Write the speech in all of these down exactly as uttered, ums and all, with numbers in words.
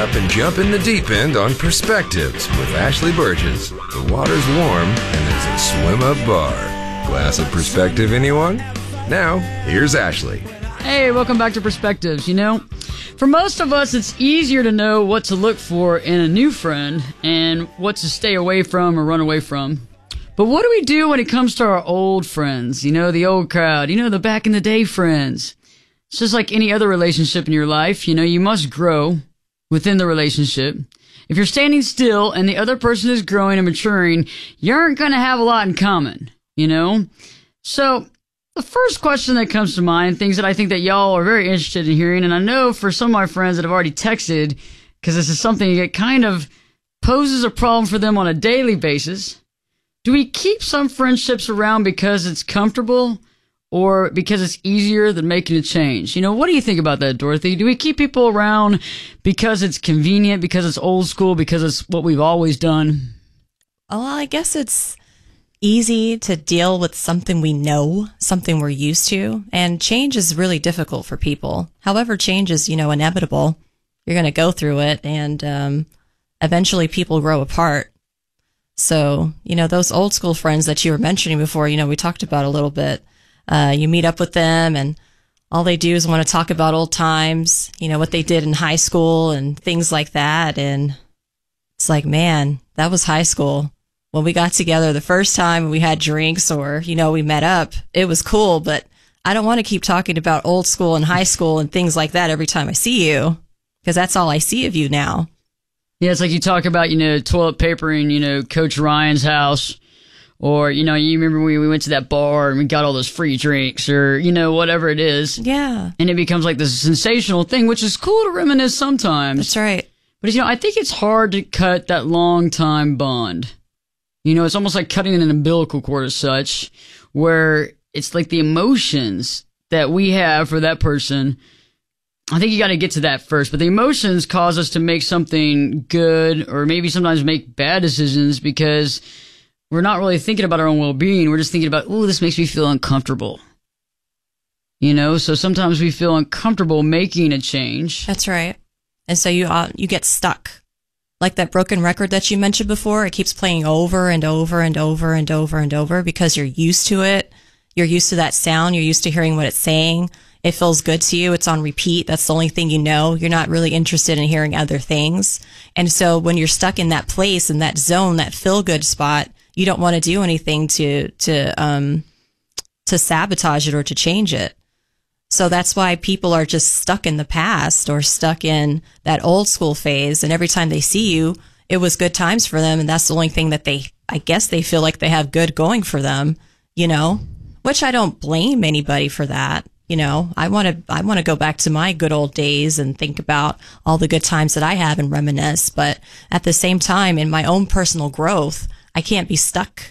up and jump in the deep end on Perspectives with Ashley Burgess. The water's warm and there's a swim-up bar. Glass of perspective, anyone? Now, here's Ashley. Hey, welcome back to Perspectives. You know, for most of us, it's easier to know what to look for in a new friend and what to stay away from or run away from. But what do we do when it comes to our old friends? You know, the old crowd, you know, the back in the day friends. It's just like any other relationship in your life. You know, you must grow within the relationship. If you're standing still and the other person is growing and maturing, you aren't going to have a lot in common, you know? So the first question that comes to mind, things that I think that y'all are very interested in hearing, and I know for some of my friends that have already texted, because this is something that kind of poses a problem for them on a daily basis. Do we keep some friendships around because it's comfortable or because it's easier than making a change? You know, what do you think about that, Dorothy? Do we keep people around because it's convenient, because it's old school, because it's what we've always done? Well, I guess it's easy to deal with something we know, something we're used to, and change is really difficult for people. However, change is, you know, inevitable. You're going to go through it, and um, eventually people grow apart. So, you know, those old school friends that you were mentioning before, you know, we talked about a little bit. Uh, you meet up with them and all they do is want to talk about old times, you know, what they did in high school and things like that. And it's like, man, that was high school. When we got together the first time, we had drinks or, you know, we met up. It was cool, but I don't want to keep talking about old school and high school and things like that every time I see you, because that's all I see of you now. Yeah, it's like you talk about, you know, toilet papering, you know, Coach Ryan's house, or, you know, you remember when we went to that bar and we got all those free drinks, or, you know, whatever it is. Yeah. And it becomes like this sensational thing, which is cool to reminisce sometimes. That's right. But, you know, I think it's hard to cut that long time bond. You know, it's almost like cutting an umbilical cord as such, where it's like the emotions that we have for that person. I think you got to get to that first, but the emotions cause us to make something good or maybe sometimes make bad decisions because we're not really thinking about our own well-being. We're just thinking about, oh, this makes me feel uncomfortable. You know, so sometimes we feel uncomfortable making a change. That's right. And so you uh, you get stuck. Like that broken record that you mentioned before, it keeps playing over and over and over and over and over because you're used to it. You're used to that sound. You're used to hearing what it's saying. It feels good to you. It's on repeat. That's the only thing you know. You're not really interested in hearing other things. And so when you're stuck in that place, in that zone, that feel-good spot, you don't want to do anything to to um to sabotage it or to change it. So that's why people are just stuck in the past or stuck in that old school phase. And every time they see you, it was good times for them. And that's the only thing that they, I guess they feel like they have good going for them, you know, which I don't blame anybody for that. You know, I want to, I want to go back to my good old days and think about all the good times that I have and reminisce. But at the same time, in my own personal growth, I can't be stuck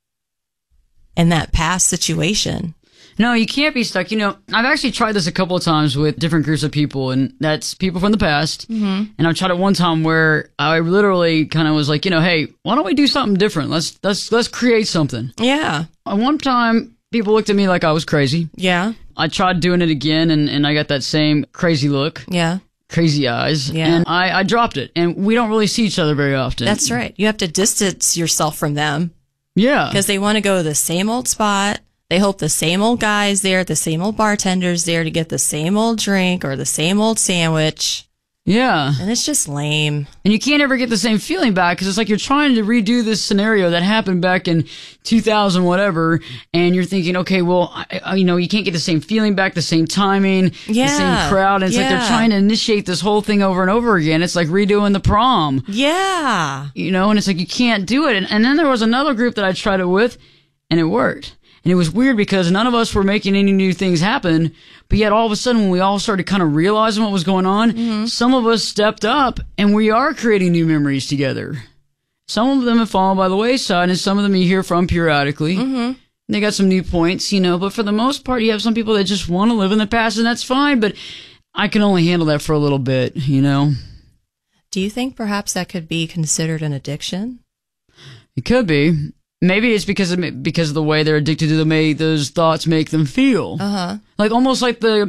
in that past situation. No, you can't be stuck. You know, I've actually tried this a couple of times with different groups of people, and that's people from the past. Mm-hmm. And I've tried it one time where I literally kind of was like, you know, hey, why don't we do something different? Let's let's let's create something. Yeah. And one time, people looked at me like I was crazy. Yeah. I tried doing it again, and, and I got that same crazy look. Yeah. Crazy eyes. Yeah. And I, I dropped it. And we don't really see each other very often. That's right. You have to distance yourself from them. Yeah. Because they want to go to the same old spot. They hope the same old guy's there, the same old bartender's there to get the same old drink or the same old sandwich. Yeah. And it's just lame. And you can't ever get the same feeling back because it's like you're trying to redo this scenario that happened back in two thousand whatever, and you're thinking, okay, well, I, I, you know, you can't get the same feeling back, the same timing, yeah. the same crowd. And it's yeah. like they're trying to initiate this whole thing over and over again. It's like redoing the prom. Yeah. You know, and it's like you can't do it. And, and then there was another group that I tried it with, and it worked. And it was weird because none of us were making any new things happen, but yet all of a sudden when we all started kind of realizing what was going on, mm-hmm. some of us stepped up and we are creating new memories together. Some of them have fallen by the wayside and some of them you hear from periodically. Mm-hmm. They got some new points, you know, but for the most part you have some people that just want to live in the past and that's fine, but I can only handle that for a little bit, you know. Do you think perhaps that could be considered an addiction? It could be. Maybe it's because of, because of the way they're addicted to the way those thoughts make them feel. Uh-huh. Like almost like the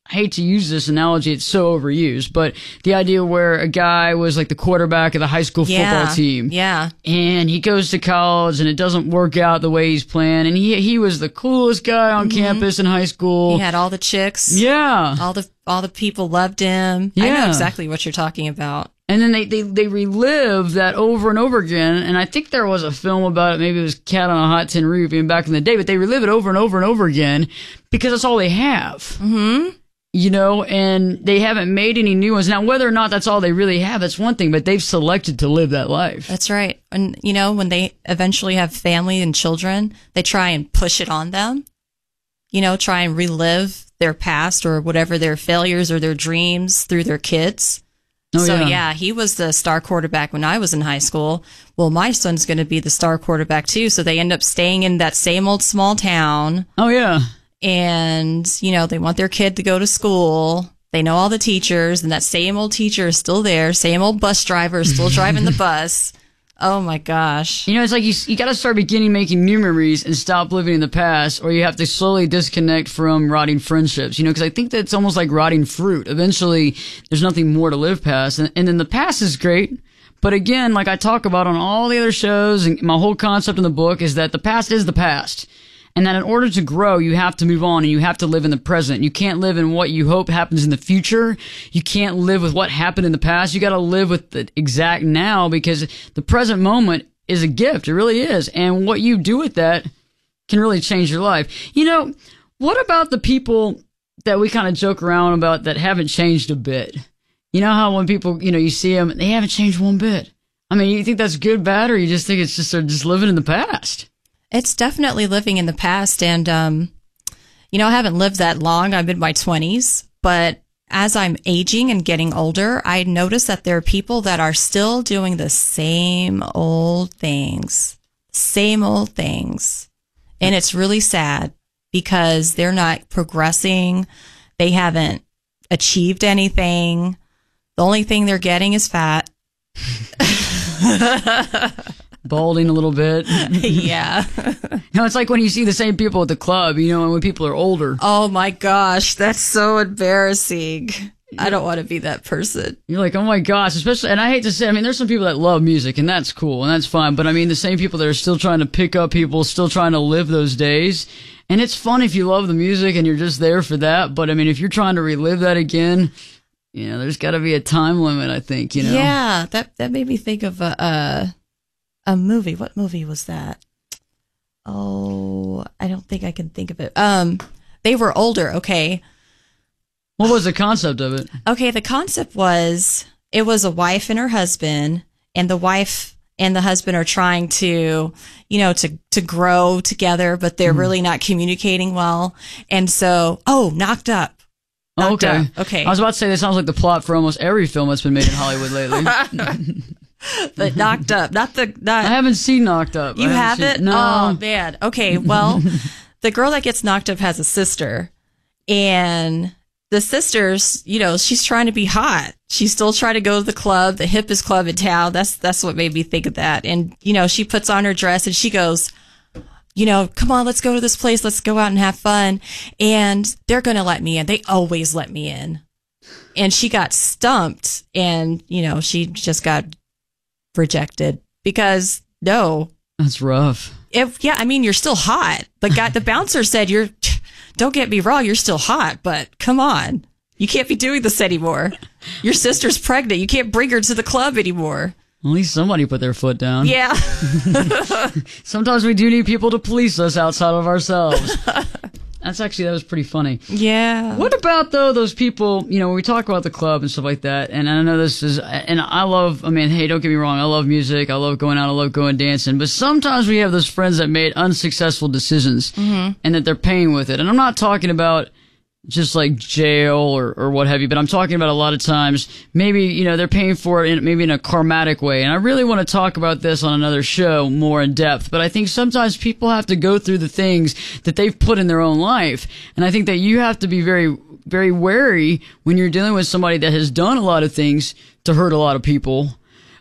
I hate to use this analogy, it's so overused, but the idea where a guy was like the quarterback of the high school Yeah. football team. Yeah. And he goes to college and it doesn't work out the way he's planned. And he he was the coolest guy on campus in high school. He had all the chicks. Yeah. All the all the people loved him. I know Yeah. exactly what you're talking about. And then they, they, they relive that over and over again. And I think there was a film about it. Maybe it was Cat on a Hot Tin Roof even back in the day. But they relive it over and over and over again because that's all they have. Mm-hmm. You know, and they haven't made any new ones. Now, whether or not that's all they really have, that's one thing. But they've selected to live that life. That's right. And, you know, when they eventually have family and children, they try and push it on them. You know, try and relive their past or whatever their failures or their dreams through their kids. Oh, so, yeah. yeah, he was the star quarterback when I was in high school. Well, my son's going to be the star quarterback, too. So they end up staying in that same old small town. Oh, yeah. And, you know, they want their kid to go to school. They know all the teachers, and that same old teacher is still there. Same old bus driver is still driving the bus. Oh, my gosh. You know, it's like you you got to start beginning making new memories and stop living in the past, or you have to slowly disconnect from rotting friendships, you know, because I think that's almost like rotting fruit. Eventually, there's nothing more to live past. And, and then the past is great. But again, like I talk about on all the other shows, and my whole concept in the book is that the past is the past. And that in order to grow, you have to move on and you have to live in the present. You can't live in what you hope happens in the future. You can't live with what happened in the past. You got to live with the exact now because the present moment is a gift. It really is. And what you do with that can really change your life. You know, what about the people that we kind of joke around about that haven't changed a bit? You know how when people, you know, you see them, they haven't changed one bit. I mean, you think that's good, bad, or you just think it's just they're just living in the past? It's definitely living in the past. And, um, you know, I haven't lived that long. I'm in my twenties. But as I'm aging and getting older, I notice that there are people that are still doing the same old things, same old things. And it's really sad because they're not progressing. They haven't achieved anything. The only thing they're getting is fat. Balding a little bit. Yeah. You know, it's like when you see the same people at the club, you know, when people are older. Oh my gosh, that's so embarrassing. I don't want to be that person. You're like, oh my gosh, especially, and I hate to say, I mean, there's some people that love music, and that's cool, and that's fine, but I mean, the same people that are still trying to pick up people, still trying to live those days, and it's fun if you love the music and you're just there for that, but I mean, if you're trying to relive that again, you know, there's got to be a time limit, I think, you know? Yeah, that, that made me think of a, a, a movie. What movie was that? Oh, I don't think I can think of it. Um, they were older, okay. What was the concept of it? Okay, the concept was it was a wife and her husband, and the wife and the husband are trying to, you know, to, to grow together, but they're mm. really not communicating well. And so, oh, Knocked Up. Oh, okay. Up. Okay. I was about to say that sounds like the plot for almost every film that's been made in Hollywood lately. But Knocked Up, not the not. I haven't seen Knocked Up. You have haven't? No. Oh man. Okay. Well, the girl that gets knocked up has a sister, and the sister's, you know, she's trying to be hot. She's still trying to go to the club, the hippest club in town. That's that's what made me think of that. And you know, she puts on her dress and she goes, you know, come on, let's go to this place. Let's go out and have fun. And they're going to let me in. They always let me in. And she got stumped, and you know, she just got rejected because no. That's rough. If, yeah, I mean, you're still hot. The guy, the bouncer said, "You're, don't get me wrong, you're still hot, but come on, you can't be doing this anymore. Your sister's pregnant. You can't bring her to the club anymore." At least somebody put their foot down. Yeah. Sometimes we do need people to police us outside of ourselves. That's actually, that was pretty funny. Yeah. What about, though, those people, you know, when we talk about the club and stuff like that, and I know this is, and I love, I mean, hey, don't get me wrong, I love music, I love going out, I love going dancing, but sometimes we have those friends that made unsuccessful decisions, mm-hmm. and that they're paying with it. And I'm not talking about just like jail or, or what have you, but I'm talking about a lot of times, maybe, you know, they're paying for it in, maybe in a karmatic way. And I really want to talk about this on another show more in depth, but I think sometimes people have to go through the things that they've put in their own life. And I think that you have to be very, very wary when you're dealing with somebody that has done a lot of things to hurt a lot of people.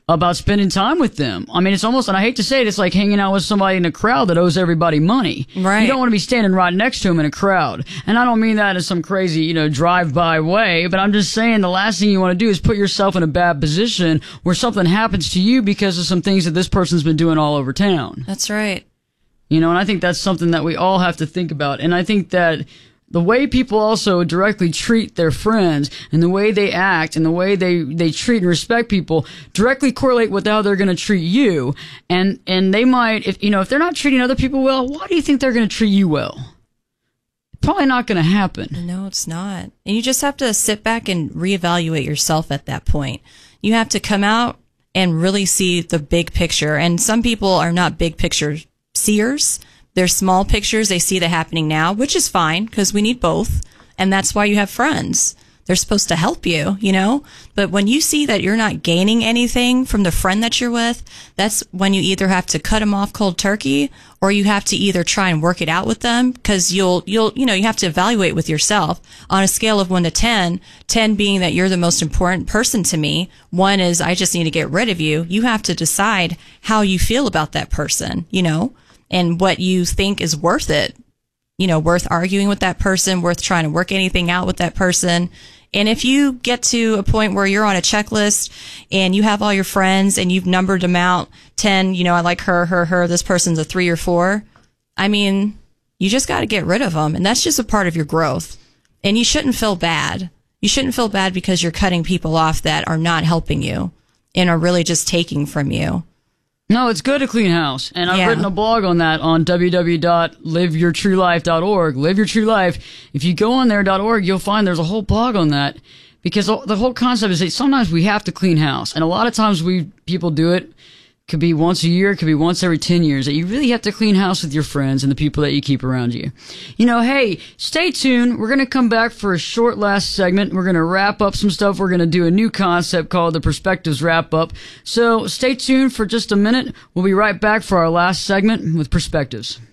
about spending time with them. I mean, it's almost, and I hate to say it, it's like hanging out with somebody in a crowd that owes everybody money. Right. You don't want to be standing right next to them in a crowd. And I don't mean that in some crazy, you know, drive-by way, but I'm just saying the last thing you want to do is put yourself in a bad position where something happens to you because of some things that this person's been doing all over town. That's right. You know, and I think that's something that we all have to think about. And I think that the way people also directly treat their friends and the way they act and the way they, they treat and respect people directly correlate with how they're going to treat you. And, and they might, if, you know, if they're not treating other people well, why do you think they're going to treat you well? Probably not going to happen. No, it's not. And you just have to sit back and reevaluate yourself at that point. You have to come out and really see the big picture. And some people are not big picture seers. They're small pictures. They see the happening now, which is fine because we need both. And that's why you have friends. They're supposed to help you, you know? But when you see that you're not gaining anything from the friend that you're with, that's when you either have to cut them off cold turkey or you have to either try and work it out with them because you'll, you'll, you know, you have to evaluate with yourself on a scale of one to ten, ten being that you're the most important person to me. One is I just need to get rid of you. You have to decide how you feel about that person, you know? And what you think is worth it, you know, worth arguing with that person, worth trying to work anything out with that person. And if you get to a point where you're on a checklist and you have all your friends and you've numbered them out, ten, you know, I like her, her, her, this person's a three or four. I mean, you just got to get rid of them. And that's just a part of your growth. And you shouldn't feel bad. You shouldn't feel bad because you're cutting people off that are not helping you and are really just taking from you. No, it's good to clean house. And I've Yeah. written a blog on that on w w w dot live your true life dot org. Live Your True Life. If you go on there .org, you'll find there's a whole blog on that. Because the whole concept is that sometimes we have to clean house. And a lot of times we people do it. Could be once a year, could be once every ten years, that you really have to clean house with your friends and the people that you keep around you. You know, hey, stay tuned. We're going to come back for a short last segment. We're going to wrap up some stuff. We're going to do a new concept called the Perspectives Wrap Up. So stay tuned for just a minute. We'll be right back for our last segment with Perspectives.